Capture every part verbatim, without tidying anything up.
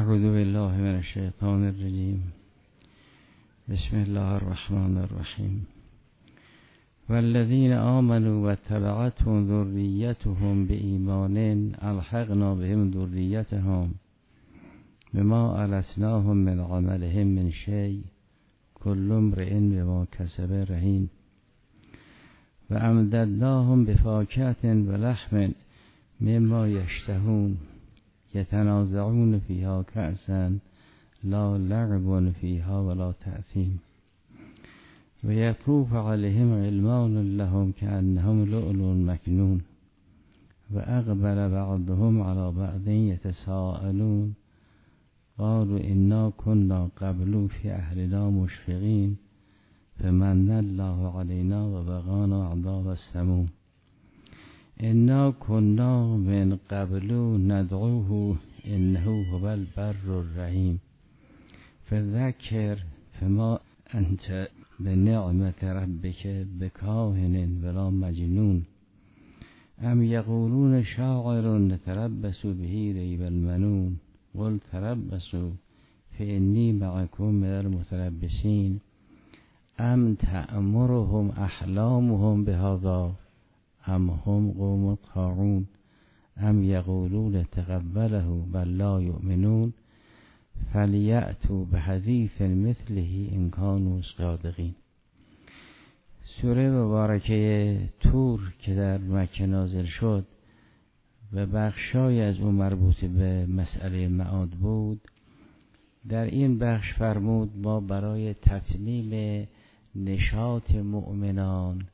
اعوذ بالله من الشیطان الرجیم. بسم الله الرحمن الرحیم. والذین آمنوا واتبعتهم ذریتهم بإیمان الحقنا بهم ذریتهم بما ألسناهم من عملهم من شیء كل امرئ بما کسب رهین و امددناهم بفاکهة ولحم مما یشتهون یتنازعون فیها کأسا لا لعب فیها ولا تأثیم و یطوف علیهم غلمان لهم کأنهم لؤلؤ مکنون و اقبل بعضهم على بعض یتساءلون قالوا انا كنا قبل في اهلنا مشفقين فمن الله علينا ووقانا عذاب السموم انا كنا من قبل ندعوه انه هو البر الرحیم فذكر فما انت بنعمت ربك بكاهن ولا مجنون ام يقولون شاعر نتربص به ريب المنون قل تربصوا فإني معكم من المتربصين ام تأمرهم احلامهم بهذا ام هم قوم طاغون ام یقولون تقبله بل لا یؤمنون فلیأتوا بحدیث مثله ان کانوا صادقین. سوره مبارکه طور که در مکه نازل شد و بخشای از اون مربوط به مسئله معاد بود، در این بخش فرمود ما برای تتمیم نشاط مؤمنان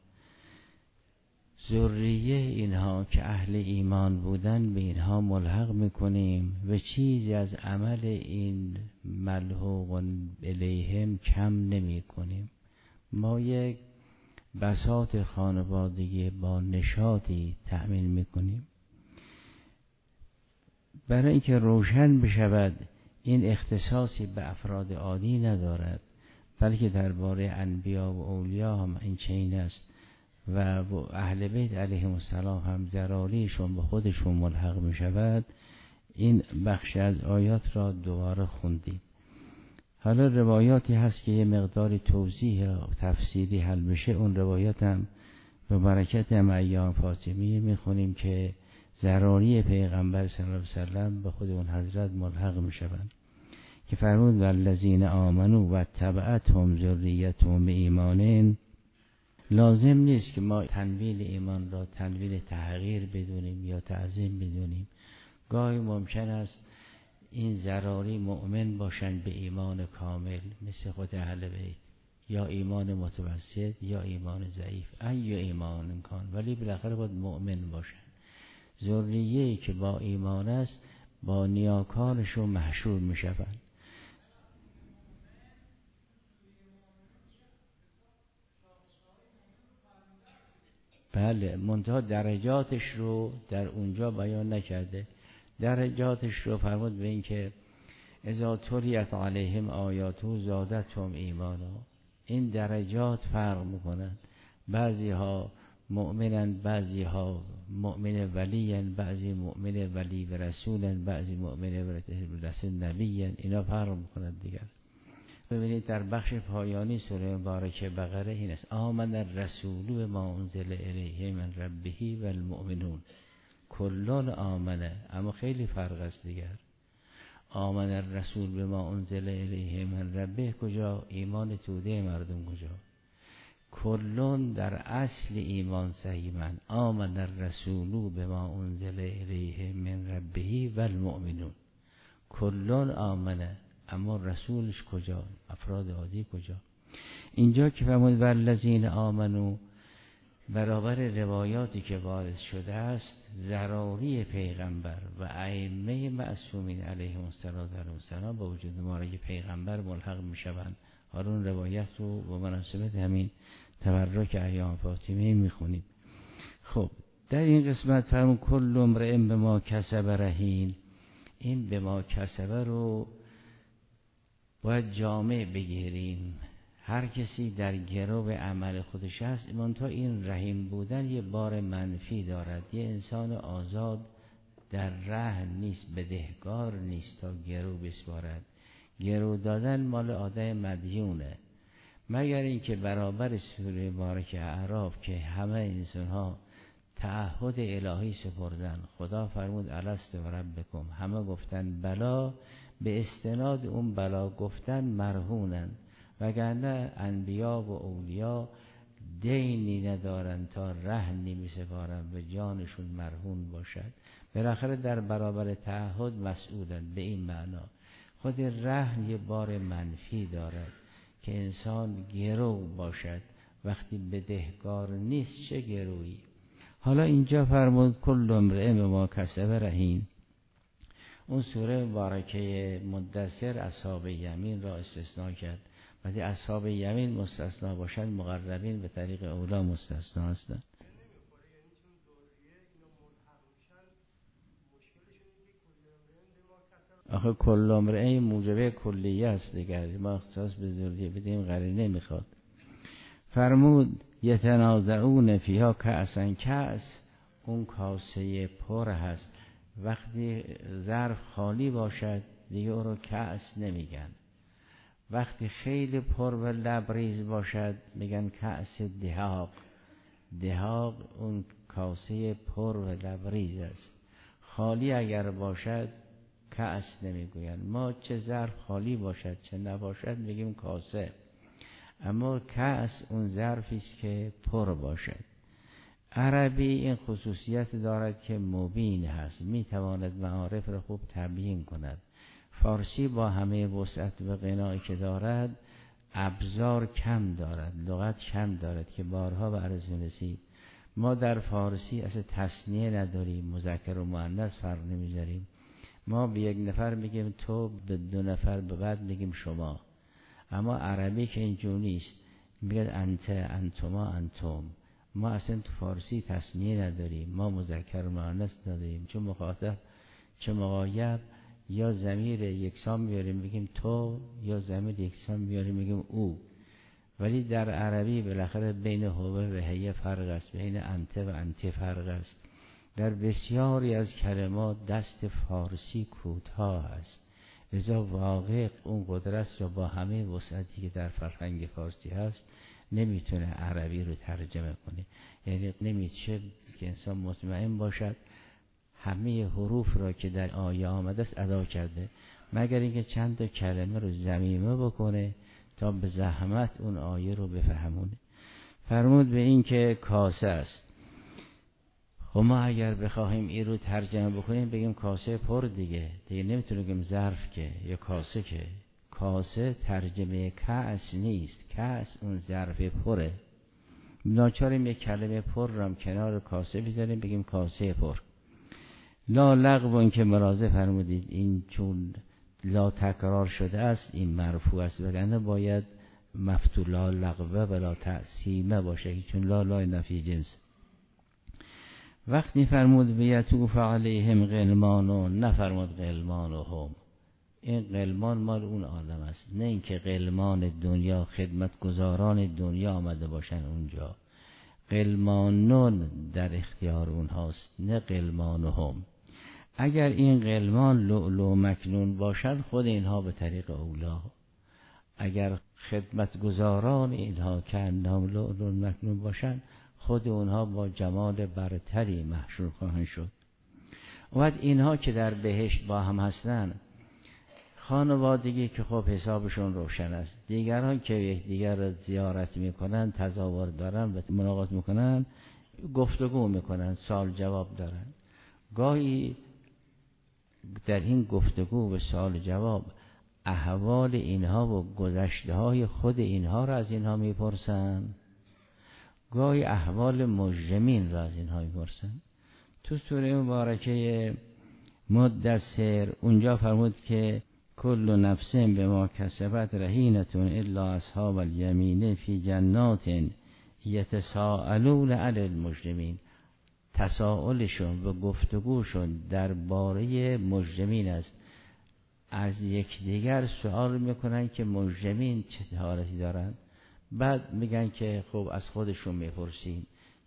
ذریه اینها که اهل ایمان بودن به اینها ملحق میکنیم و چیزی از عمل این ملحوق الیهم کم نمی کنیم. ما یک بساط خانوادگی با نشاطی تأمین میکنیم برای اینکه روشن بشود این اختصاصی به افراد عادی ندارد، بلکه درباره انبیا و اولیا هم این چنین است و اهل بیت علیهم السلام هم ضراریشون به خودشون ملحق می شود. این بخش از آیات را دوباره خوندیم. حالا روایاتی هست که یه مقداری توضیح و تفسیری حل بشه، اون روایات هم به برکت هم ایام فاطمیه می خونیم که ضراری پیغمبر صلی الله علیه وسلم به خود اون حضرت ملحق می شوند که فرمود والذین آمنوا و تبعتهم ذریتهم بإیمان. لازم نیست که ما تنویل ایمان را تنویل تحقیر بدونیم یا تعظیم بدونیم. گاهی ممکن است این ضراری مؤمن باشند به ایمان کامل مثل خود اهل بیت، یا ایمان متوسط یا ایمان ضعیف، ای ایمان کان، ولی بالاخره باید مؤمن باشند. ذریه‌ای که با ایمان است با نیاکانشون محشور می شوند. بله، منتها درجاتش رو در اونجا بیان نکرده. درجاتش رو فرمود به این که اذا تلیت علیهم آیاته زادتهم ایمانا. این درجات فرق میکنن، بعضی ها مؤمنن، بعضی ها مؤمن ولیین، بعضی مؤمن ولی و رسولن، بعضی مؤمن و رسول نبیین. اینا فرق میکنن دیگر. ببینید در بخش پایانی سوره مبارکه بقره این است: آمن الرسول بما انزل الیه من ربه و المؤمنون کلون آمنه. اما خیلی فرق است دیگر. آمن الرسول بما انزل الیه من ربه کجا؟ ایمان توده مردم کجا؟ کلون در اصل ایمان صحیح من آمن الرسول بما انزل الیه من ربه و المؤمنون کلون آمنه. اما رسولش کجا؟ افراد عادی کجا؟ اینجا که فرمود والذین آمنو، برابر روایاتی که وارد شده است ضراری پیغمبر و ائمه معصومین علیهم السلام با وجود ما را که پیغمبر ملحق می شوند. حالا اون روایت رو با مناسبت همین تبرک ایام فاطمه می خونیم. خب در این قسمت فرمود کل امرئ بما کسب رهین. این بما کسب رو باید جامع بگیریم. هر کسی در گرو عمل خودش هست، منتها این رحیم بودن یه بار منفی دارد. یه انسان آزاد در رهن نیست، بدهکار نیست تا گرو بسپارد. گرو دادن مال آدم مدیونه، مگر اینکه برابر سوره مبارکه اعراف که همه انسان ها تعهد الهی سپردن، خدا فرمود الست و ربکم، همه گفتن بلا، به استناد اون بلا گفتن مرهونن، وگرنه انبیا و اولیا دینی ندارن تا رهنی می سپارن و جانشون مرهون باشد، بالاخره در برابر تعهد مسئولن. به این معنا خود رهن یه بار منفی دارد که انسان گرو باشد، وقتی بدهکار نیست چه گرویی. حالا اینجا فرمود کل امرئ بما کسب رهین. اون سوره مبارکه مدثر اصحاب یمین را استثناء کرد، ولی اصحاب یمین مستثنا باشن، مقربین به طریق اولا مستثنا هستند. آخه کل امرئ موجبه کلیه است دیگر، ما اختصاص به ذریه بدیم قرینه میخواد. فرمود یتنازعون فیها کأسا، کأس اون کاسه پر هست، وقتی ظرف خالی باشد دیگه اون رو کأس نمیگن، وقتی خیلی پر و لبریز باشد میگن کأس دهاق. دهاق اون کاسه پر و لبریز است، خالی اگر باشد کأس نمیگوین. ما چه ظرف خالی باشد چه نباشد میگیم کاسه، اما کأس اون ظرفی است که پر باشد. عربی این خصوصیت دارد که مبین هست، میتواند معارف را خوب تبیین کند. فارسی با همه وسعت و غنایی که دارد ابزار کم دارد، لغت کم دارد که بارها به عرض رسید. ما در فارسی اصلا تثنیه نداریم، مذکر و مؤنث فرق نمیذاریم. ما به یک نفر میگیم تو، به دو نفر به بعد میگیم شما. اما عربی که اینجور نیست، میگه انت، انتما، انتم. ما اصلا تو فارسی تثنیه نداریم، ما مذکر و مؤنث نداریم، چون مخاطب چه مغایب یا ضمیر یکسان میاریم میگیم تو، یا ضمیر یکسان میاریم میگیم او. ولی در عربی بالاخره بین هو و هی فرق است، بین انت و انت فرق است. در بسیاری از کلمات دست فارسی کوتاه است، لذا واقع اون قدرت را با همه وسعتی که در فرهنگ فارسی هست نمیتونه عربی رو ترجمه کنه. یعنی نمیشه که انسان مطمئن باشد همه حروف را که در آیه آمده است ادا کرده، مگر اینکه چند تا کلمه رو ضمیمه بکنه تا به زحمت اون آیه رو بفهمونه. فرمود به این که کاسه است. خب ما اگر بخواهیم این رو ترجمه بکنیم بگیم کاسه پر دیگه، دیگه نمیتونیم بگیم ظرف که یا کاسه که. کاسه ترجمه کأس نیست، کأس اون ظرف پره. ناچاریم یک کلمه پر رو هم کنار کاسه بذاریم بگیم کاسه پر. لا لغو که مرازه فرمودید، این چون لا تکرار شده است این مرفوع است، وگرنه باید مفتوح لا لغو ولا تأثیمه باشه، چون لا لا نفی جنس. وقتی فرمود بیتوف علیهم غلمان، نفرمود غلمانهم. این غلمان مال اون عالم است، نه اینکه غلمان دنیا خدمتگزاران دنیا آمده باشن اونجا. غلمانون در اختیار اونهاست، نه غلمانهم. اگر این غلمان لؤلؤ مکنون باشن خود اینها به طریق اولا، اگر خدمتگزاران اینها که انهم لؤلؤ مکنون باشن خود اونها با جمال برتری محشور خواهند شد. و بعد اینها که در بهشت با هم هستن، خانوادگی که خب حسابشون روشن است، دیگران که یکدیگر را زیارت میکنن، تزاور دارن و ملاقات میکنن، گفتگو میکنن، سوال جواب دارن. گاهی در این گفتگو و سوال جواب احوال اینها و گذشته های خود اینها را از اینها میپرسن، گاهی احوال مجرمین را از اینها میپرسن. تو سوره مبارکه مدثر اونجا فرمود که کل نفس بما کسبت رهینتون الا اصحاب الیمین فی جنات یتساءلون علی المجرمین. تساؤلشون و گفتگوشون درباره مجرمین است، از یکدیگر سوال میکنن که مجرمین چه حالتی دارن. بعد میگن که خب از خودشون میپرسیم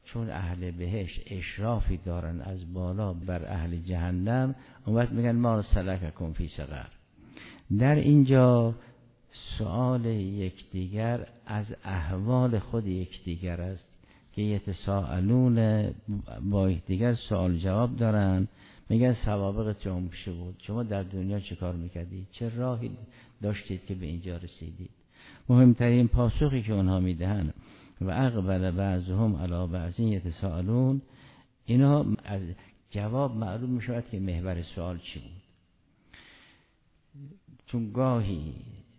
چون اهل بهشت اشرافی دارن از بالا بر اهل جهنم، اون وقت میگن ما سلککم فی سقر. در اینجا سؤال یکدیگر از احوال خود یکدیگر است که یتساءلون، با یکدیگر سوال جواب دارن. میگن سوابقتون چه بود؟ شما در دنیا چه کار میکردید؟ چه راهی داشتید که به اینجا رسیدید؟ مهمترین پاسخی که اونها میدهن و اقبل بعضهم علی بعض یتساءلون، اینا از جواب معلوم میشود که محور سوال چی بود. چون گاهی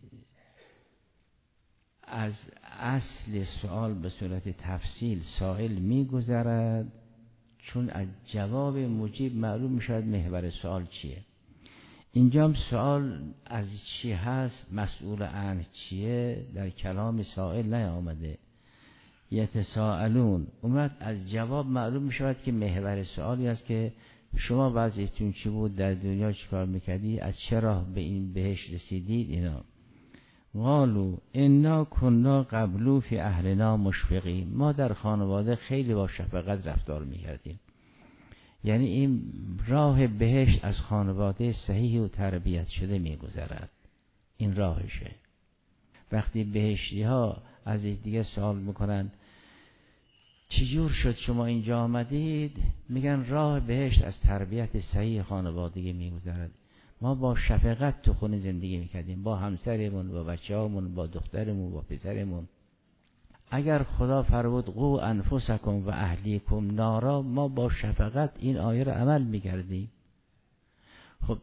از اصل سوال به صورت تفصیل سائل میگذرد، چون از جواب مجیب معلوم میشود محور سوال چیه. اینجا هم سوال از چی هست، مسئول عنه چیه، در کلام سائل نیامده. یتساءلون اومد، از جواب معلوم میشود که محور سوالی است که شما وضعیتون چی بود، در دنیا چی کار میکردی، از چه راه به این بهشت رسیدید. اینا قالوا انا کنا قبلو فی اهلنا مشفقین، ما در خانواده خیلی با شفقت رفتار میکردیم. یعنی این راه بهشت از خانواده صحیح و تربیت شده میگذرد، این راهشه. وقتی بهشتی ها از دیگه سوال میکنن چجور شد شما اینجا آمدید، میگن راه بهشت از تربیت صحیح خانوادگی میگذرد. ما با شفقت تو خونه زندگی میکردیم، با همسرمون، با بچه‌هامون، با دخترمون، با پسرمون. اگر خدا فرمود قو انفسکم و اهلیکم نارا، ما با شفقت این آیه رو عمل میکردیم. خب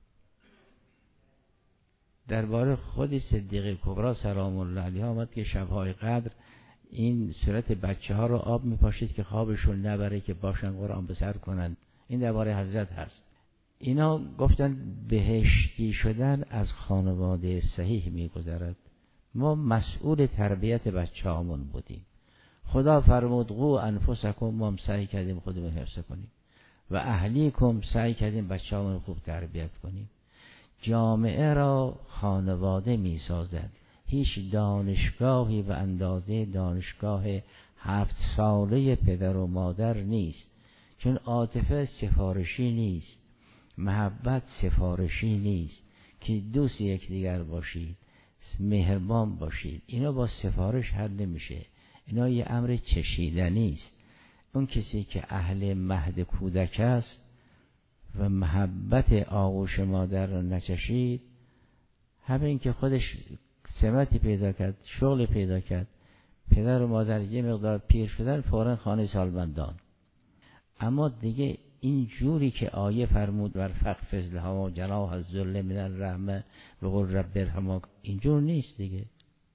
درباره خود صدیقه کبرا سلام الله علیها آمد که شبهای قدر این صورت بچه ها رو آب میپاشید که خوابشون نبره که باشن قرآن بسر کنن. این درباره حضرت هست. اینا گفتن بهشتی شدن از خانواده صحیح میگذرد. ما مسئول تربیت بچه هامون بودیم. خدا فرمود قو انفسکم، ما هم سعی کردیم خودمون حفظ کنیم و اهلیکم، سعی کردیم بچه هامون خوب تربیت کنیم. جامعه را خانواده می سازد. هیچ دانشگاهی و اندازه دانشگاه هفت ساله پدر و مادر نیست، چون عاطفه سفارشی نیست، محبت سفارشی نیست که دوست یکدیگر باشید، مهربان باشید. اینا با سفارش حل نمیشه، اینا یه امر چشیدنی است. اون کسی که اهل مهد کودک است و محبت آغوش مادر را نچشید، همین که خودش سمتی پیدا کرد، شغل پیدا کرد، پدر و مادر یه مقدار پیر شدن، فوراً خانه سالمندان. اما دیگه این جوری که آیه فرمود ورفق فضلها و جناح الذل من الرحمه و قل رب ارحمهما، اینجور نیست دیگه.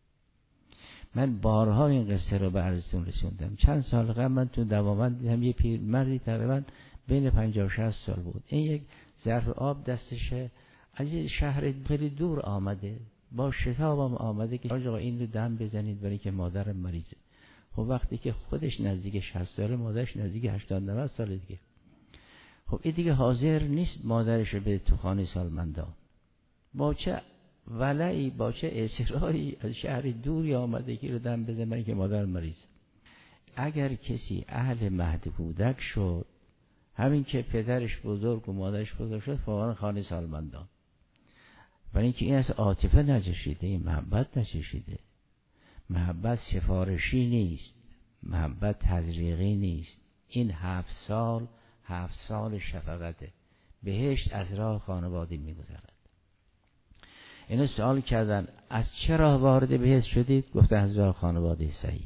من بارها این قصه رو به عرضتون رسوندم. چند سال قبل من تو دوامند دیدم یه پیر مردی تقریبا بین پنجاه و شصت سال بود، این یک ظرف آب دستشه، از یه شهر خیلی دور آمده، با شتابم آمده که آقا این رو دم بزنید برای که مادرم مریضه. خب وقتی که خودش نزدیک شصت ساله، مادرش نزدیک هشتاد نود ساله دیگه، خب این دیگه حاضر نیست مادرش رو به تو خانه سالمندان. با چه ولعی، با چه اصراری از شهر دوری آمده که رو دم بزنه برای که مادر مریض. اگر کسی اهل مهد کودک شد، همین که پدرش بزرگ و مادرش بزرگ شد، فوراً خانه سالمندان. برای اینکه این از عاطفه نچشیده، این محبت نچشیده. محبت سفارشی نیست، محبت تزریقی نیست. این هفت سال هفت سال شفقته. بهشت از راه خانواده میگذرد. اینو سوال کردن از چه راه وارد بهشت شدید؟ گفتن از راه خانواده صحیح.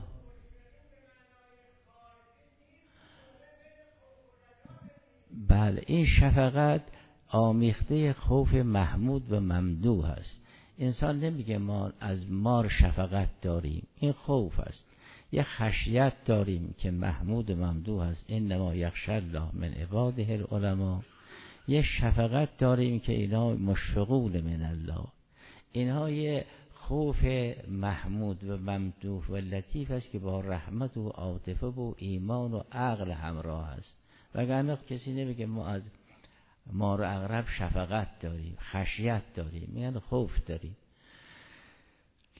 بله، این شفقت آمیخته خوف محمود و ممدوح است. انسان نمیگه ما از مار شفقت داریم، این خوف است. یه خشیت داریم که محمود و ممدوح است، انما یخشی الله من عباده العلماء. یه شفقت داریم که اینا مشفقون من الله، اینها یه خوف محمود و ممدوح و لطیف است که با رحمت و عاطفه و ایمان و عقل همراه است. وگرنه کسی نمیگه ما از مار و عقرب شفقت داریم، خشیت داریم، یعنی خوف داریم.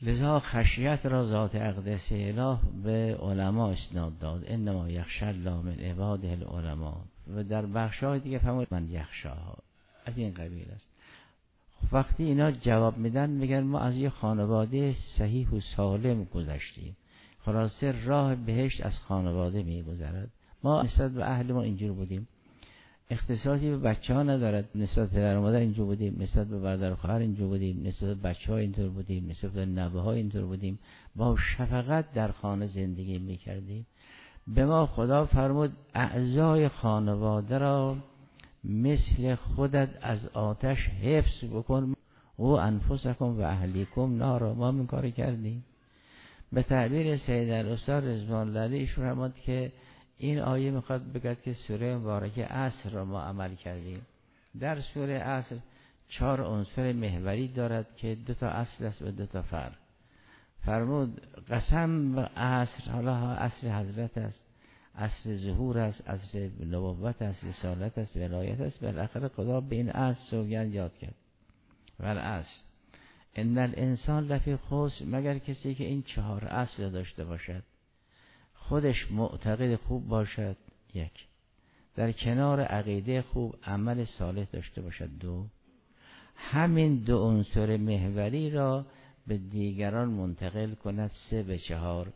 لذا خشیت را ذات اقدس اله به علما اسناد داد. انما یخشی الله من عباده العلماء. و در بخشای دیگه فرمود من یخشاها، از این قبیل است. وقتی اینا جواب میدن میگن ما از یه خانواده صحیح و سالم گذشتیم، خلاصه راه بهشت از خانواده میگذرد. ما نسبت به اهل ما اینجور بودیم، اختصاصی به بچه ها ندارد، نسبت به پدر و مادر اینجور بودیم، نسبت به برادر و خواهر اینجور بودیم، نسبت به بچه ها اینطور بودیم، نسبت به نوه ها اینطور بودیم، با شفقت در خانه زندگی میکردیم. به ما خدا فرمود اعضای خانواده را مثل خودت از آتش حفظ بکن و انفسکم و اهلیکم نارا. ما این کار کردیم. به تعبیر سید الاستاد رضوان الله علیه ایشون فرمود که این آیه میخواد بگه که سوره مبارکه عصر را ما عمل کردیم. در سوره عصر چهار عنصر محوری دارد که دو تا اصل است و دو تا فرع. فرمود قسم به عصر، حالا عصر حضرت است، عصر ظهور است، عصر نبوت است، رسالت است، ولایت است. بالاخره خدا به این عصر سوگند یاد کرد. والعصر ان الانسان لفی خسر، مگر کسی که این چهار اصل داشته باشد، خودش معتقد خوب باشد، یک، در کنار عقیده خوب عمل صالح داشته باشد، دو، همین دو عنصر محوری را به دیگران منتقل کند، سه به چهار.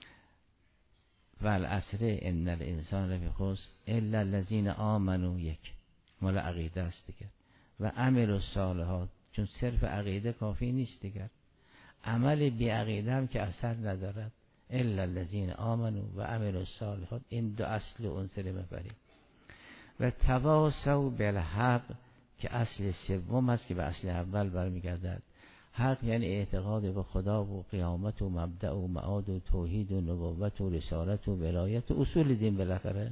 والعصر ان الانسان لفی خسر الا الذین آمنوا، یک مال عقیده است دیگر، و عملوا الصالحات، چون صرف عقیده کافی نیست دیگر، عمل بی عقیده هم که اثر ندارد. الا الذین آمنوا و عملوا الصالحات، این دو اصل عنصر محوری. و تواصوا بالحق که اصل سوم است که به اصل اول برمیگردد. حق یعنی اعتقاد به خدا و قیامت و مبدأ و معاد و توحید و نبوت و رسالت و ولایت و اصول دین بالاخره.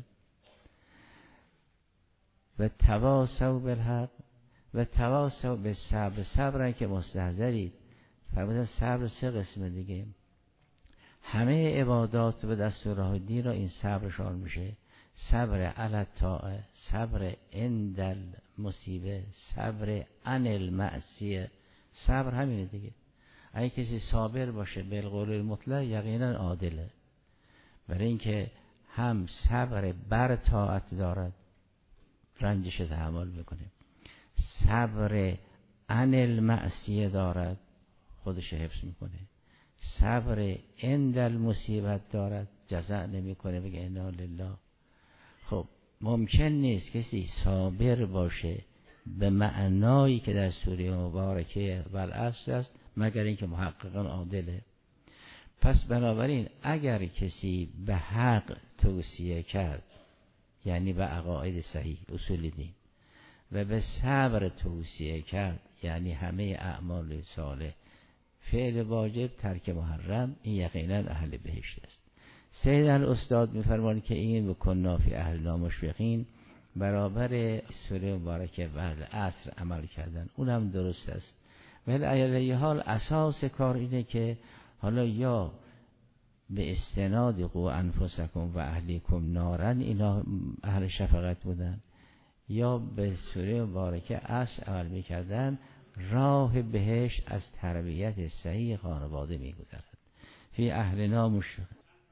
و تواصوا بالحق و تواصوا بالصبر، صبر که مستحضرید. فرمودن صبر سه قسم دیگه، همه عبادات و دستورهای دین را این صبرشان میشه. صبر علی الطاعه، صبر عند المصیبه، صبر عن المعصیه. صبر همینه دیگه. اگه کسی صابر باشه بالقول المطلق یقینا عادله، برای اینکه هم صبر بر طاعت دارد، رنجش تحمل میکنه، صبر عن المعصیه دارد، خودش حفظ میکنه، صبر عند المصیبت دارد، جزع نمیکنه، بگه انا لله. خب ممکن نیست کسی صابر باشه به معنایی که در سوره مبارکه والعصر است مگر اینکه محققا عادله. پس بنابراین اگر کسی به حق توصیه کرد، یعنی به عقاید صحیح اصول دین، و به صبر توصیه کرد، یعنی همه اعمال صالح، فعل واجب، ترک محرم، این یقینا اهل بهشت است. سید الاستاد میفرماند که این بکنا فی اهلنا مشفقین برابر سوره مبارکه والعصر عمل کردن، اونم درست است. ولی علی حال اساس کار اینه که حالا یا به استناد قو انفسکم و اهلیکم نارن، اینا اهل شفقت بودن، یا به سوره مبارکه عصر عمل میکردن، راه بهشت از تربیت صحیح خانواده میگذرد. فی اهلنا مشفقین.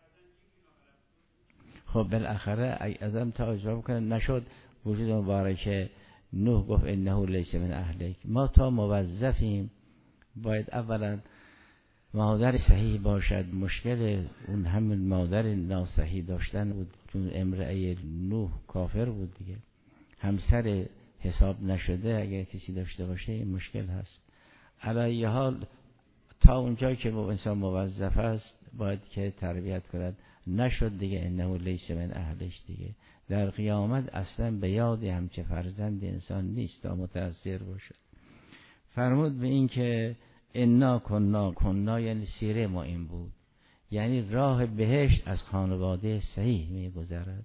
خب بالاخره ادم تا اجابه کنه نشد. وجود مبارکه نوح گفت انه لیس من اهلک. ما تا موظفیم باید اولا مادر صحیح باشد. مشکل اون همین مادر ناصحیح داشتن بود، چون امرأه نوح کافر بود دیگه، همسر حساب نشده اگر کسی داشته باشه این مشکل هست. علی حال تا اونجایی که انسان موظف است باید که تربیت کنند. نشد دیگه انه لیس من اهلش دیگه. در قیامت اصلا به یاد همچه فرزند انسان نیست تا متأثر باشه. فرمود به این که انا کنا کنا، یعنی سیره ما این بود، یعنی راه بهشت از خانواده صحیح می گذرد.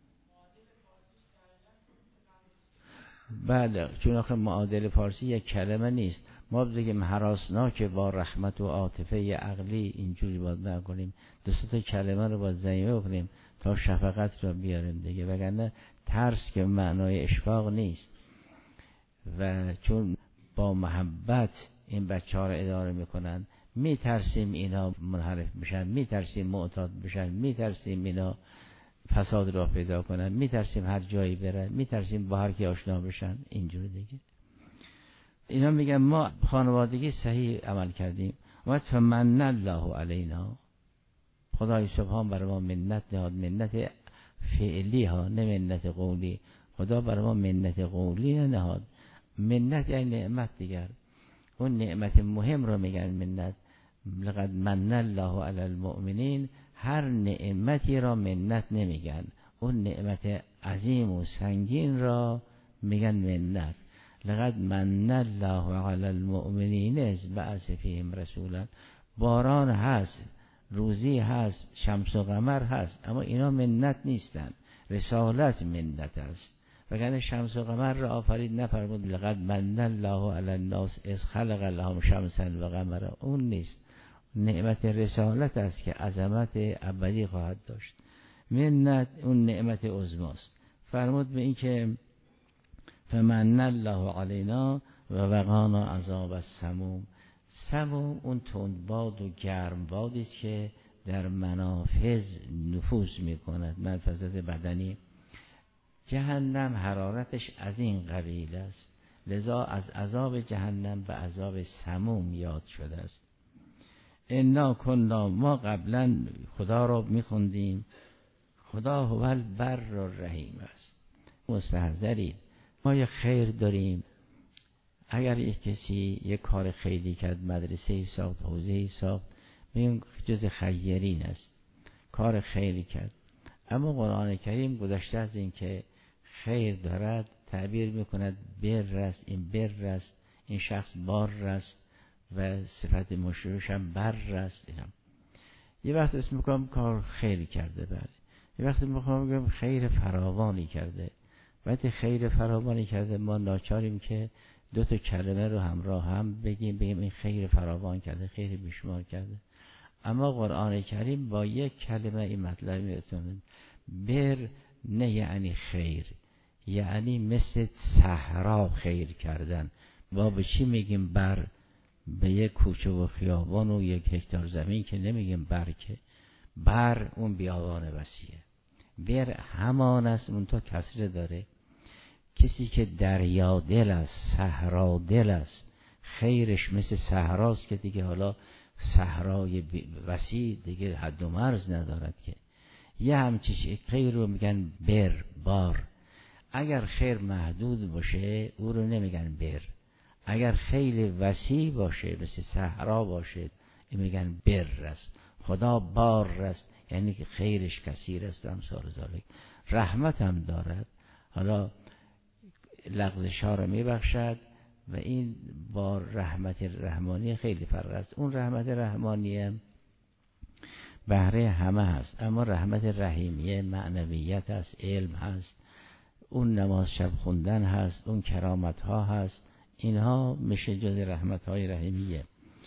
بعد چون آخه معادل فارسی یک کلمه نیست، ما بگیم هراسناک با رحمت و عاطفه عقلی، اینجوری باید نکنیم، دو تا کلمه رو باید ضمیمه بکنیم تا شفقت رو بیاریم دیگه، وگرنه ترس که معنای اشفاق نیست. و چون با محبت این بچه ها رو اداره میکنن، میترسیم اینا منحرف بشن، میترسیم معتاد بشن، میترسیم اینا فساد را پیدا کنن، میترسیم هر جایی برن، میترسیم با هر کی آشنا بشن. اینجوری دیگه اینا میگن ما خانوادگی صحیح عمل کردیم و فمن الله علینا، خدای سبحان بر ما منت نهاد، منت فعلی ها نه منت قولی. خدا بر ما منت قولی نهاد، منت یعنی نعمت دیگر، اون نعمت مهم رو میگن منت. لقد من الله علی المؤمنین، هر نعمتی را منت نمیگن، اون نعمت عظیم و سنگین را میگن منت. لقد من الله علی المؤمنین اذ بعث فیهم رسولا، باران هست، روزی هست، شمس و قمر هست، اما اینا منت نیستن، رسالت منت است. وگرنه شمس و قمر را آفرید نفرمود لقد من الله علی الناس اذ خلق لهم شمسا و قمرا، اون نیست. نعمت رسالت است که عظمت ابدی خواهد داشت. منت اون نعمت عظماست. فرمود به این که فمن الله علینا و وقانا عذاب السموم. سموم اون تندباد و گرم بادی است که در منافذ نفوذ میکند، منفذت بدنی. جهنم حرارتش از این قبیل است، لذا از عذاب جهنم به عذاب سموم یاد شده است. انا کنا، ما قبلا خدا را میخوندیم، خدا هو البر الرحیم است. مستحضرید ما یه خیر داریم، اگر یک کسی یک کار خیری کرد، مدرسه ای ساخت، حوزه ای ساخت، بگیم جز خیرین است، کار خیری کرد. اما قرآن کریم گذشته از این که خیر دارد تعبیر میکند بر است، این بر است، این شخص بار است و صفت مشروعش هم بر است. اینا یه وقت اسم میکنم کار خیری کرده، بله. یه وقت میخوام بگم خیر فراوانی کرده. وقتی خیر فراوانی کرده ما ناچاریم که دو تا کلمه رو همراه هم بگیم، بگیم این خیر فراوان کرده، خیر بیشمار کرده. اما قرآن کریم با یک کلمه این مطلب میرسونه. بر نه یعنی خیر، یعنی مثل صحرا خیر کردن. با به چی میگیم بر؟ به یک کوچه و خیابان و یک هکتار زمین که نمیگیم بر، که بر اون بیابان وسیعه. بر همان است، اون تا کسره داره. کسی که دریا دل است، صحرا دل است، خیرش مثل صحراست که دیگه حالا صحرای وسیع دیگه حد و مرز ندارد، که یه همچین خیر رو میگن بر، بار. اگر خیر محدود باشه او رو نمیگن بر، اگر خیلی وسیع باشه مثل صحرا باشه این میگن بر است. خدا بار است یعنی که خیرش کثیر است، امثال ذالک. رحمت هم دارد، حالا لغزش ها رو میبخشد و این با رحمت رحمانی خیلی فرق است. اون رحمت رحمانیه بهره همه هست، اما رحمت رحیمیه معنویت هست، علم هست، اون نماز شب خوندن هست، اون کرامت ها هست، اینها میشه جز رحمت های رحیمیه.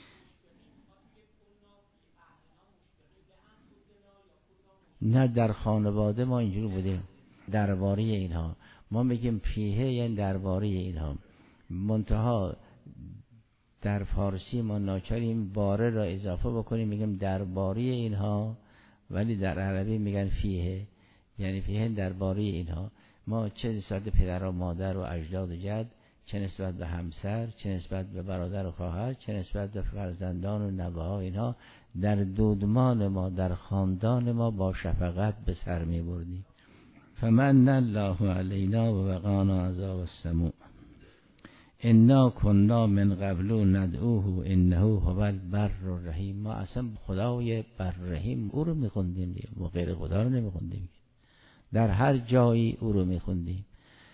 نه در خانواده ما اینجوری بوده درباره اینها، ما میگیم فیه یعنی درباره اینها. منتها در فارسی ما ناچاریم باره را اضافه بکنیم میگیم درباره اینها، ولی در عربی میگن فیه، یعنی فیه درباره اینها. ما چه نسبت به پدر و مادر و اجداد و جد، چه نسبت به همسر، چه نسبت به برادر و خواهر، چه نسبت به فرزندان و نوه‌ها، اینها در دودمان ما، در خاندان ما با شفقت به سر می بردیم. فمن الله علینا و وقانا عذاب السموم. انا کنا من قبل ندعوه انه هو البر الرحیم. ما اصلا خدای بر رحیم او رو میخوندیم، ما غیر خدا رو نمیخوندیم. در هر جایی او رو میخوندیم،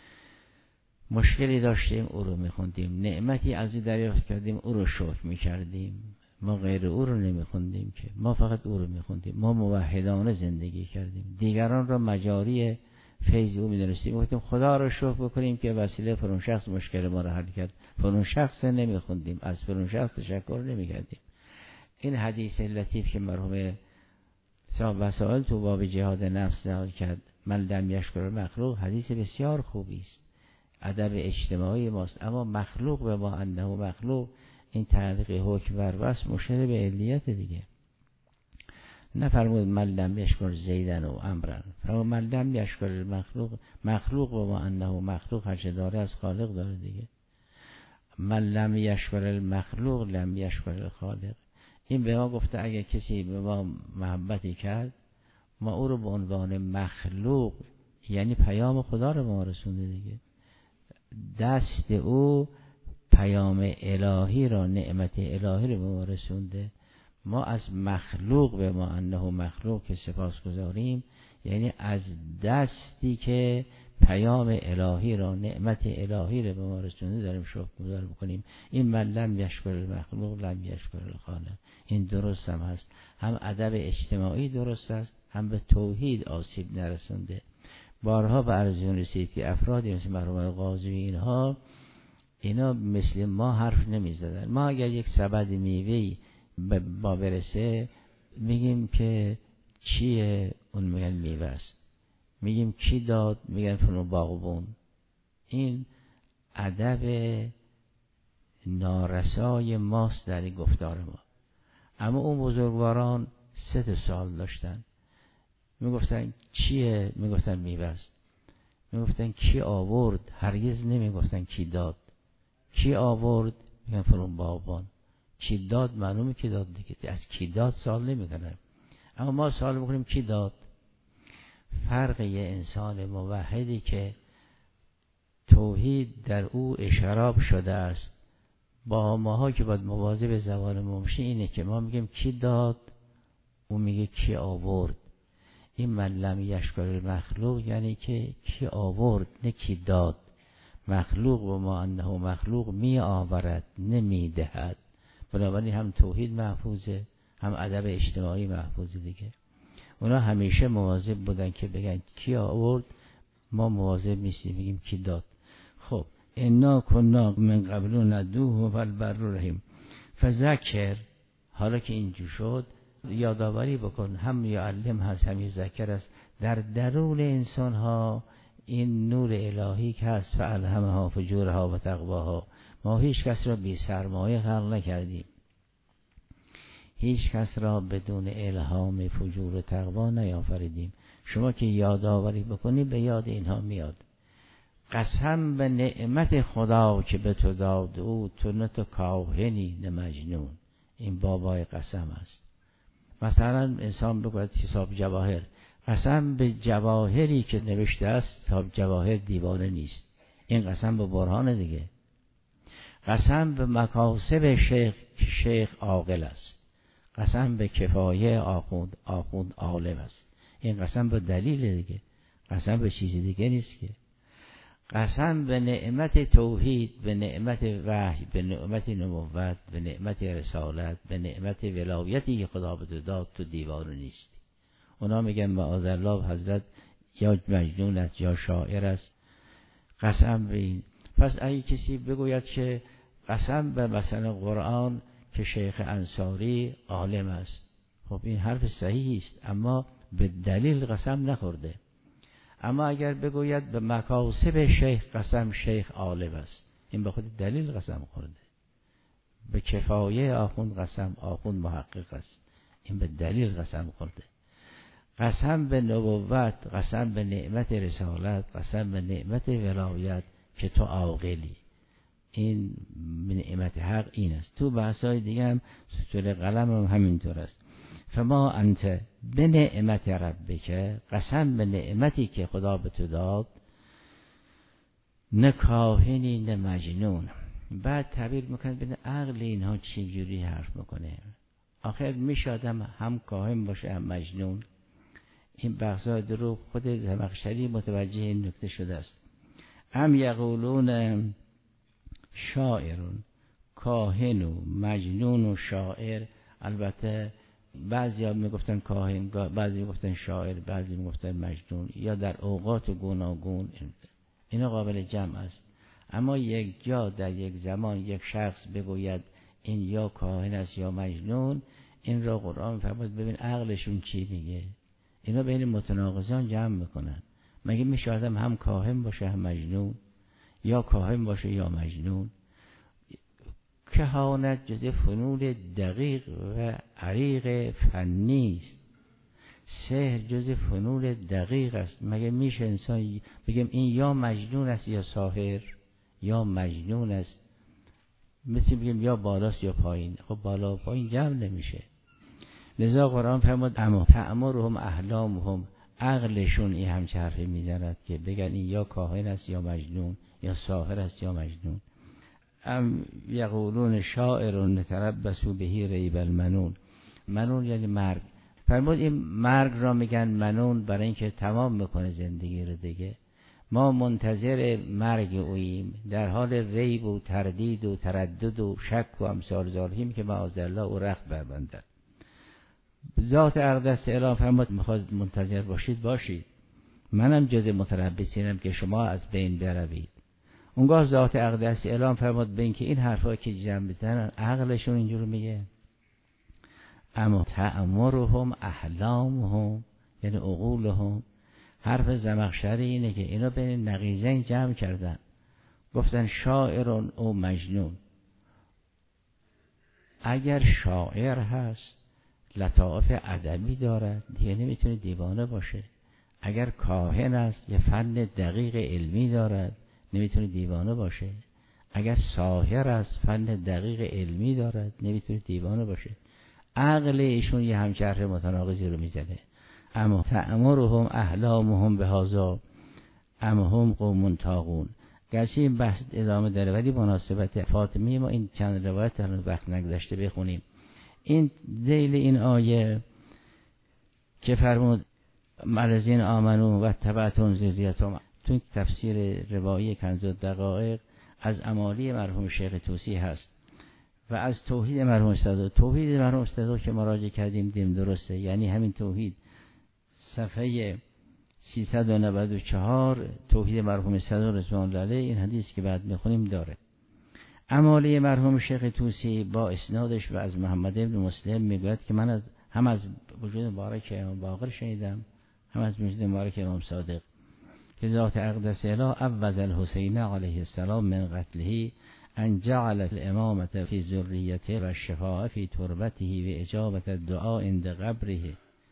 مشکلی داشتیم او رو میخوندیم، نعمتی از او دریافت کردیم او رو شکر میکردیم. ما غیر او رو نمیخوندیم، که ما فقط او رو میخوندیم. ما موحدانه زندگی کردیم، دیگران را مجاری فیض او میدونستیم. گفتیم خدا رو شکر بکنیم که وسیله فرون شخص مشکل ما رو حل کرد. فرون شخص نمیخوندیم، از فرون شخص تشکر نمیکردیم. این حدیث لطیف که مرحوم صاحب وسائل تو باب جهاد نفس نقل کرد، من لم یشکر مخلوق، حدیث بسیار خوبی است، ادب اجتماعی ماست. اما مخلوق به ما انه مخلوق این تعلیق حکم بر وصف مشیر به علیت دیگه. نفرمود من لم یشکر زیدن و امرن، فرمود من لم یشکر مخلوق، مخلوق و ما انه مخلوق هرچه داره از خالق داره دیگه. من لم یشکر المخلوق لم یشکر الخالق. این به ما گفته اگه کسی به ما محبتی کرد، ما او رو به عنوان مخلوق، یعنی پیام خدا رو به ما رسونده دیگه. دست او پیام الهی را، نعمت الهی رو به ما رسونده. ما از مخلوق به ما انه مخلوق که سپاس گذاریم، یعنی از دستی که پیام الهی را، نعمت الهی را به ما رسونده داریم شکرگزار بکنیم. این من لم یشکر المخلوق لم یشکر الخالق. این درست هم هست، هم ادب اجتماعی درست است، هم به توحید آسیب نرسونده. بارها به عرضون رسید که افرادی مثل مرحوم قاضی اینها، اینا مثل ما حرف نمی زدن. ما اگر یک سبد میوهی با برسه میگیم که چیه؟ اون میگن میوه است. میگیم کی داد؟ میگن فلان باغبون. این ادب نارسای ماست در گفتار ما. اما اون بزرگواران سه تا سوال داشتن. میگفتن چیه؟ میگفتن میوه است. میگفتن کی آورد؟ هرگز نمیگفتن کی داد. کی آورد؟ میگن فلان باغبان. کی داد؟ معلومه کی داد دیگه، از کی داد سوال نمیکنن. اما ما سوال میکنیم کی داد. فرق یه انسان موحدی که توحید در او اشراب شده است با ماها که باید مواظب زبان ما باشیم اینه که ما میگیم کی داد، اون میگه کی آورد. این من لم یشکر المخلوق یعنی که کی آورد نه کی داد. مخلوق و ما انه مخلوق می آورد نمی دهد. بنابراین هم توحید محفوظه، هم ادب اجتماعی محفوظه دیگه. اونا همیشه مواظب بودن که بگن کی آورد، ما مواظب نیستیم میگیم کی داد. خب انا کنا من قبل ندوه و البر رحیم فذکر. حالا که اینجور شد یادآوری بکن، هم یعلم هست هم یذکر است. در درون انسان ها این نور الهی که هست، فالهمها فجورها و تقواها. ما هیچ کس را بی سرمایه خلق نکردیم، هیچ کس را بدون الهام فجور و تقوا نیافریدیم. شما که یادآوری بکنی به یاد اینها میاد. قسم به نعمت خدا که به تو داد او، تو نه تو کاهنی نه مجنون. این بابای قسم است. مثلا انسان بگوید حساب جواهر، قسم به جواهری که نوشته است حساب جواهر دیوانه نیست. این قسم به برهان دیگه. قسم به مکاسب شیخ که شیخ عاقل است. قسم به کفایه آخوند، آخوند عالم است. این قسم به دلیل دیگه، قسم به چیزی دیگه نیست که. قسم به نعمت توحید، به نعمت وحی، به نعمت نبوت، به نعمت رسالت، به نعمت ولایتی که خدا به تو داد، تو دیوانه نیستی. اونا میگن معاذالله حضرت یا مجنون است یا شاعر است. قسم به این. پس اگه کسی بگوید که قسم به مثلا قرآن که شیخ انصاری عالم است، خب این حرف صحیحی است، اما به دلیل قسم نخورده. اما اگر بگوید به مکاسب شیخ قسم شیخ عالم است، این به خود دلیل قسم خورده. به کفایه آخوند قسم آخوند محقق است، این به دلیل قسم خورده. قسم به نبوت، قسم به نعمت رسالت، قسم به نعمت ولایت که تو عاقلی، این نعمت حق این است. تو بحثای دیگه هم سطور قلم هم همینطور است. فما انت به نعمت ربک، قسم به نعمتی که خدا به تو داد، نه کاهنی نه مجنون. بعد تعبیر میکنه ببین عقل اینها چی جوری حرف میکنه. آخر میشه آدم هم کاهن باشه هم مجنون. این بحثای درو خود زمخشری متوجه این نکته شده است. ام یقولون شاعرون، کاهن و مجنون و شاعر. البته بعضی ها میگفتن کاهن، بعضی میگفتن شاعر، بعضی میگفتن مجنون، یا در اوقات گوناگون. اینا قابل جمع است. اما یک جا در یک زمان یک شخص بگوید این یا کاهن است یا مجنون، این را قرآن فرمود ببین عقلشون چی میگه. اینا بین متناقضان جمع میکنن. مگه میشه آدم هم کاهن باشه هم مجنون، یا کاهن باشه یا مجنون؟ کهانت جز فنون دقیق و عریق فنی است. سحر جز فنون دقیق است. مگه میشه انسان بگیم این یا مجنون است یا ساحر، یا مجنون است، مثل بگیم یا بالاست یا پایین. خب بالا و پایین جمع نمیشه. لذا قرآن فرمود اما تعمرهم احلامهم، عقلشون این همچه حرفی میزند که بگن این یا کاهن است یا مجنون، یا ساحر است یا مجنون. ام یقولون شاعر نتربص به ریب المنون. منون یعنی مرگ. فرمود این مرگ را میگن منون برای اینکه تمام میکنه زندگی رو دیگه. ما منتظر مرگ اوییم، در حال ریب و تردید و تردد و شک و امثال ذالکیم که معاذالله او رخت بربندد. ذات اقدس اعلام فرمود میخواد منتظر باشید باشید، منم جز متربصینم که شما از بین بروید. اونگاه ذات اقدس اعلام فرمود به اینکه این حرفا که جمع بزنن عقلشون اینجور میگه. اما تعمرهم احلامهم یعنی عقولهم. حرف زمخشری اینه که اینا بین نقیضین جمع کردن، گفتن شاعر او مجنون. اگر شاعر هست لطائف ادبی دارد دیگه نمیتونه دیوانه باشه. اگر کاهن است یه فن دقیق علمی دارد نمیتونه دیوانه باشه. اگر ساحر است فن دقیق علمی دارد نمیتونه دیوانه باشه. عقل ایشون یه همچرخ متناقضی رو میزنه. اما تعمرهم احلامهم بهذا ام هم قوم طاغون. گرچه این بحث ادامه داره ولی مناسبت فاطمی ما این چند روایت الان وقت نگذشته بخونیم. این ذیل این آیه که فرمود الذین آمنوا و تبعتهم ذریتهم، تو تفسیر روایی کنز الدقایق از امالی مرحوم شیخ طوسی هست و از توحید مرحوم صدوق. توحید مرحوم صدوق که مراجعه کردیم دیم درسته، یعنی همین توحید. صفحه سیصد و نود و چهار توحید مرحوم صدوق رضوان الله علیه، این حدیث که بعد میخونیم داره. امالی مرحوم شیخ طوسی با اسنادش و از محمد ابن مسلم میگوید که من از هم از وجود مبارک امام باقر شنیدم، هم از وجود مبارک امام صادق که ذات اقدس اله عوض الحسین علیه السلام من قتله ان جعل الامامة فی ذریته و الشفاء فی تربته و اجابت الدعاء عند قبره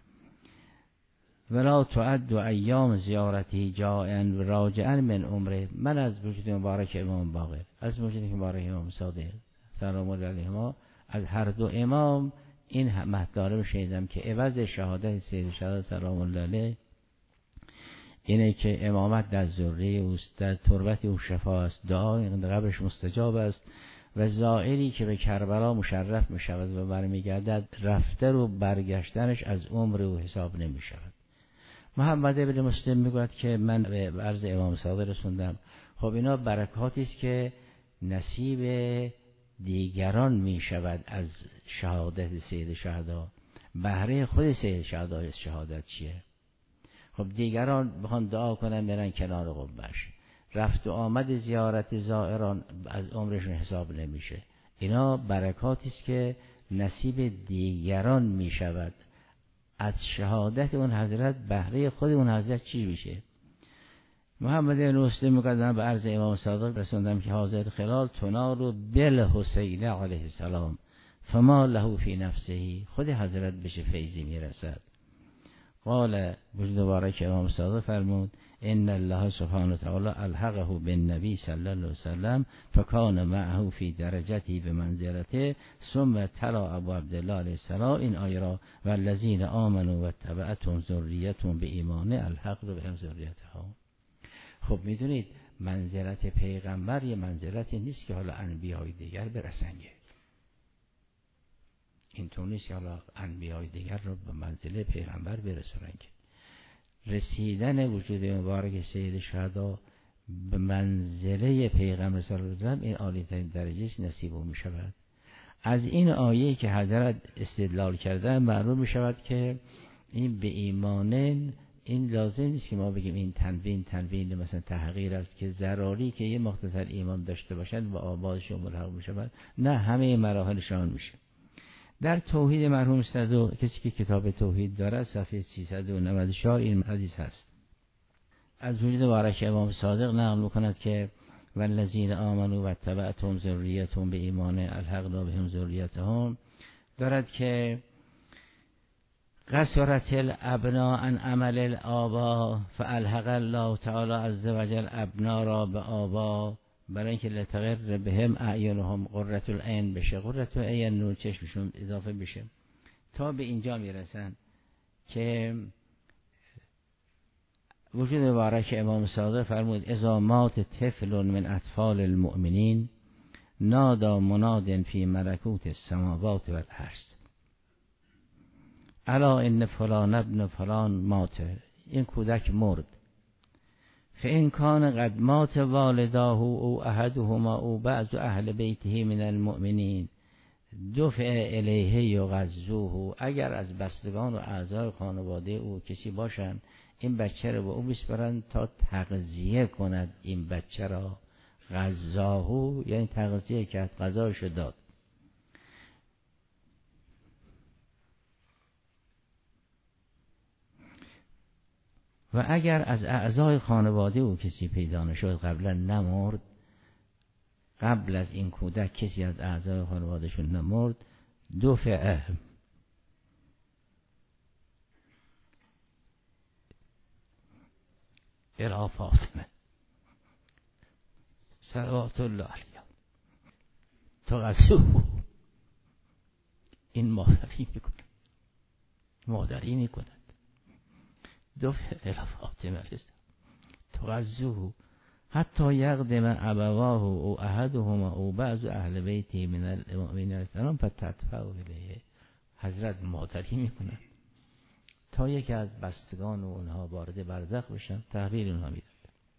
ولا تعد ایام زیارتی جائعا و راجعا من عمره. من از وجود مبارک امام باقر، از وجود مبارک امام صادق سلام الله علیهما، از هر دو امام این مطلب رو شنیدم که عوض شهادت سید شهادت سلام الله علیه اینه که امامت در ذریه اوست، در تربت او شفا است، دعا عند قبرش مستجاب است و زائری که به کربلا مشرف می شود و برمیگردد رفته رو برگشتنش از عمر او حساب نمی شود. محمد ابن مسلم میگوید که من به عرض امام صادق رسوندم. خب اینا برکاتی است که نصیب دیگران می شود از شهادت سید شهدا. بهره خود سید شهدا شهادت چیه؟ خب دیگران بخوان دعا کنن برن کنار قبه‌اش، رفت و آمد زیارت زائران از عمرشون حساب نمیشه. اینا برکاتی است که نصیب دیگران می شود از شهادت اون حضرت. بهره خود اون حضرت چی میشه؟ محمد بن مسلم میگه به عرض امام صادق رسوندم که حاضر خلال تنال بالحسین علیه السلام فما له فی نفسه، خود حضرت بشه فیضی میرسد. قال وجود مبارک امام صادق فرمود ان الله سبحانه و تعالی الحقه بالنبی صلی الله علیه وسلم فکان معه فی درجته بمنزلته ثم تلا ابو عبدالله علیه السلام این آیه را والذین آمنوا و تبعتهم ذریتهم بایمان الحق رو بهم ذریتها. خب میدونید منزلت پیغمبر یه منزلتی نیست که حالا انبیای دیگر برسنگه. این طور نیست که حالا انبیای دیگر رو به منزله پیغمبر برسونن. رسیدن وجود مبارک سید شهدا به منزله پیغمبر صلی الله علیه و آله این عالی ترین درجه نصیب می شود. از این آیه که حضرت استدلال کردن معلوم می شود که این به ایمانن، این لازم نیست که ما بگیم این تنوین تنوین مثلا تحقیر است که ضروری که یه مختصر ایمان داشته باشند و آبادشون ملحق می شود. نه، همه مراحلشان میشه. در توحید مرحوم صدوق کسی که کتاب توحید داره صفحه سیصد و نود و چهار این حدیث هست. از وجود مبارک امام صادق نقل میکند که والذین آمنوا و اتبعتهم ذریتهم به ایمان الحقنا بهم ذریتهم دارد که قصرت الابناء عن عمل الآبا فالحق الله تعالی عز وجل ابنا را به آبا برای اینکه لتغر بهم اعینهم قرة العین بشه، قرة العین نور چشمشون اضافه بشه، تا به اینجا میرسن که وجود مبارک امام صادق فرمود اذا مات طفل من اطفال المؤمنین نادا مناد فی ملکوت السماوات والارض الا ان فلان ابن فلان مات، این کودک مرد، فان کان قد مات والداه او احدهما او بعض اهل بیته من المؤمنین دفع الیه یغزوه، اگر از بستگان و اعضای خانواده او کسی باشن این بچه رو به او بسپرن تا تغذیه کند این بچه را، غذاهو یعنی تغذیه کرد، غذاش داد. و اگر از اعضای خانواده او کسی پیدا نشد قبلا نمرد، قبل از این کودک کسی از اعضای خانوادهشون نمرد، دفعه الی فاطمه صلوات الله علیها تا غزو، این مادری میکنه مادری میکند دفعه الی فاطمه تا غزو حتی یقدم ابواه او احدهما او بعض اهل بیتی من المؤمنین السلام فتدفعه الیه، حضرت مادری میکنن تا یکی از بستگان و اونها وارد برزخ بشن، تحویل اونها میدن.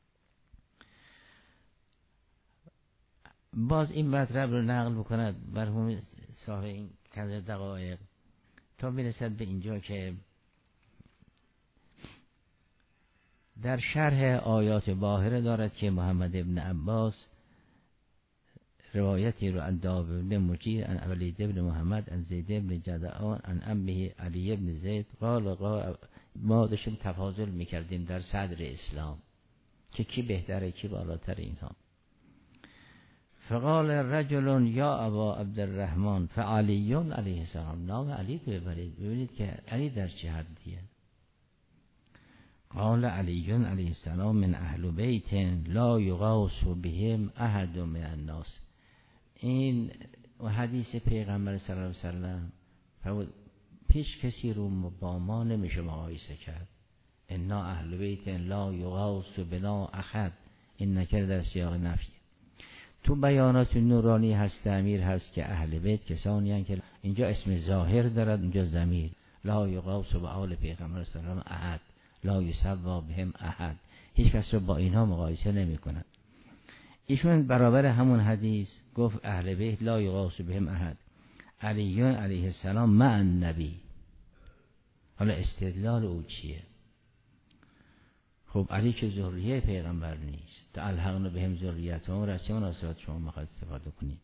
باز این مطلب رو نقل بکند مرحوم صاحب این کنز دقایق تا میرسد به اینجا که در شرح آیات باهره دارد که محمد ابن عباس روایتی رو عن داوود بن مجیر عن ولید بن محمد عن زید بن جدعان عن عمه علی بن زید قال قال ما داشتیم تفاضل میکردیم در صدر اسلام که کی بهتره کی بالاتر اینها. فقال رجل یا ابا عبدالرحمن فعلی علیه السلام، نام علی ببرید ببینید که علی در چه حدیه. قال علی علیه السلام من اهل بیت لا یغاص بهم احد من الناس، این حدیث پیغمبر صلی الله علیه وسلم فرمود پیش کسی رو با ما نمیشه مقایسه کرد. انا اهل بیت لا یغاص بنا احد، این نکره در سیاق نفی. تو بیانات نورانی هست امیر هست که اهل بیت کسانی هستند که اینجا اسم ظاهر دارد اینجا ضمیر، لا یغاص به آل پیغمبر صلی الله علیه و احد لا یسوا بهم احد، هیچ کس رو با اینها مقایسه نمی کنند. ایشون برابر همون حدیث گفت اهل بیت لا یغاص بهم احد، علی علیه السلام مع النبی. حالا استدلال او چیه؟ خب علی که ذریه پیغمبر نیست، تا الحقنا بهم ذریتهم را چه مناسبت شما میخواید استفاده کنید؟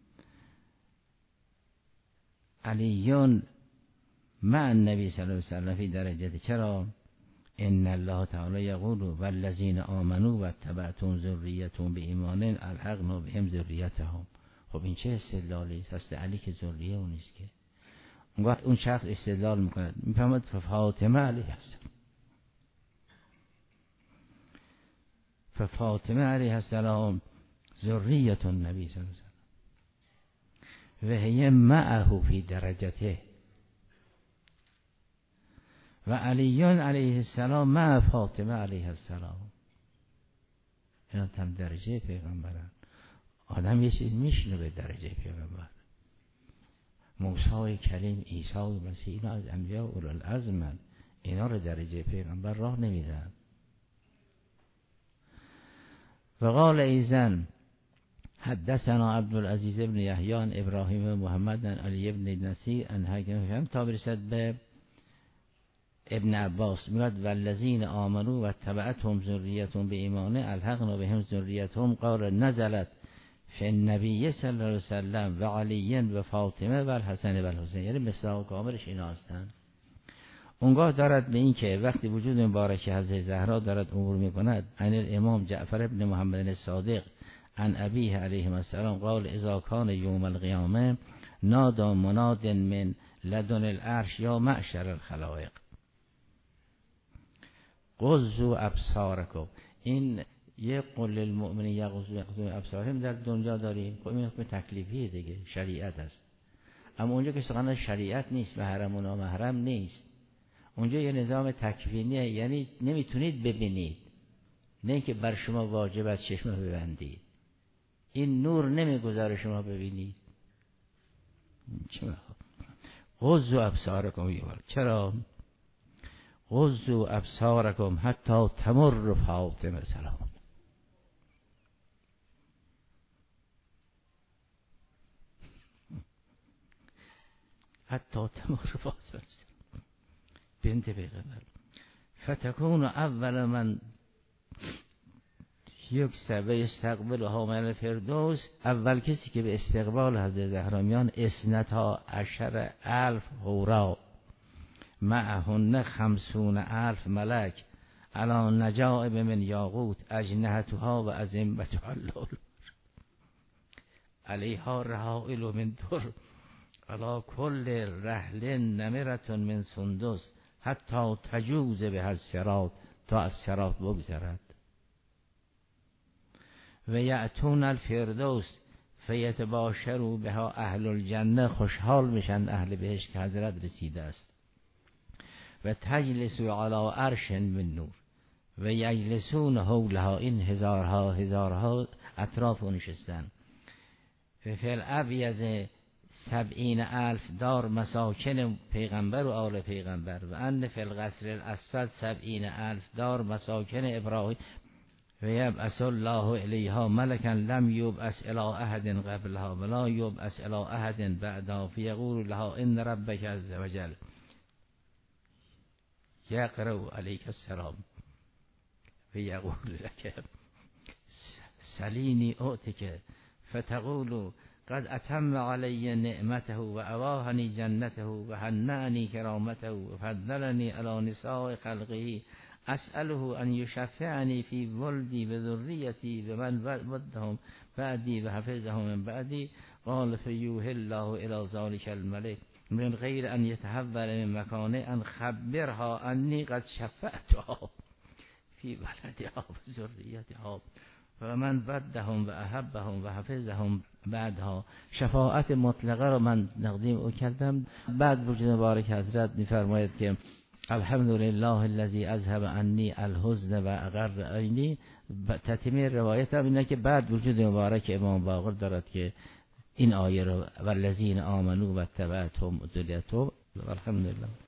علیون مع النبی صلی الله علیه وسلم فی درجه، چرا؟ ان الله تعالی یقول والذین آمنوا و اتبعتهم ذریتهم بایمان الحقنا بهم ذریتهم. خب این چه استدلالی است؟ علی که ذریه اون نیست که. اون اون شخص استدلال میکند میفهمد فاطمه علیه السلام، فاطمه علیه السلام ذریت النبی صلی الله علیه وسلم و هی معه فی درجته و علی علیه السلام مع فاطمه علیه السلام. اینا هم درجه پیغمبرن. آدم یه چیز میشنه به درجه پیغمبر. موسی کلیم، عیسی مسیح، اینا از انبیاء اولوالعزم، اینا رو درجه پیغمبر راه نمیدن. وقال ایزن حدثنا عبدالعزیز ابن یحیی عن ابراهیم محمد عن علی ابن نصیر عن حکیم تا برسد به ابن عباس میاد والذین آمنوا و اتبعتهم ذریتهم بایمان الحقنا بهم ذریتهم قال نزلت فی النبی صلی الله علیه وسلم و علی و فاطمه و الحسن و الحسین، یعنی مصداق کاملش اینا هستند. اونگاه دارد به این که وقتی وجود مبارک حضرت زهرا دارد امور میکند عن الامام جعفر ابن محمد الصادق عن ابیه علیه السلام قال اذا کان یوم القیامه نادى مناد من لدن العرش یا معشر الخلائق غضوا ابصارکم. این یه قول للمؤمنین یغضوا ابصارهم در دنیا داریم، خب این حکم تکلیفیه دیگه، شریعت است. اما اونجا که سخن شریعت نیست، محرم و نامحرم نیست، اونجا یه نظام تکوینیه، یعنی نمیتونید ببینید، نه که بر شما واجب است چشم ببندید، این نور نمیگذاره شما ببینید. چرا؟ غضوا ابصارکم. چرا؟ غضوا ابصارکم حتی تمر فاطمه سلام. حتی تمر فاطمه بنت پیغمبر فتکون اول من یکسب و یستقبلها من الفردوس، اول کسی که به استقبال حضرت زهرا میان اثنتا عشر الف حورا معهن خمسون الف ملک علی نجائب من یاقوت اجنحتها و ازمتها اللؤلؤ علیها رحائل من در علی کل رحل نمرة من سندس حتی تجوز به الصراط، تا از صراط بگذرد. و یأتون الفردوس فیتباشروا بها اهل الجنه، خوشحال میشن اهل بهشت که حضرت رسیده است. و تجلس علی عرش من نور و یجلسون حولها، این هزارها هزارها اطراف اون نشستن. و فی الابیض سبعین الف دار مساکن پیغمبر و آل پیغمبر و ان فی القصر الاسفل سبعین الف دار مساکن ابراهیم و یبعث الله الیها ملکا لم یبعث الی احد قبلها ولا یبعث الی احد بعدها فیقول لها ان ربک عز وجل یقرأ علیک السلام و یقول لک سلینی اعطک فتقول قد اتم علی نعمته و اواهنی جنته و هنأنی کرامته و فضلنی علی نساء خلقه اسأله ان یشفعنی فی ولدی و ذریتی و من ودهم بعدی و حفظهم من بعدی. قال فیوحی الله الی ذلک الملک من غیر ان یتحول من مکانه ان خبرها انی قد شفعتها فی ولدها و ذریتها و من بدهم و احبهم و حفظهم بعدها. شفاعت مطلقه را من تقدیم او کردم. بعد وجود مبارک حضرت می‌فرماید که الحمدلله الذی اذهب عنی الحزن و اقر عینی. تتمه روایت هم اینه که بعد وجود مبارک امام باقر دارد که این آیه رو والذین آمنوا و اتبعتهم ذریتهم. الحمدلله.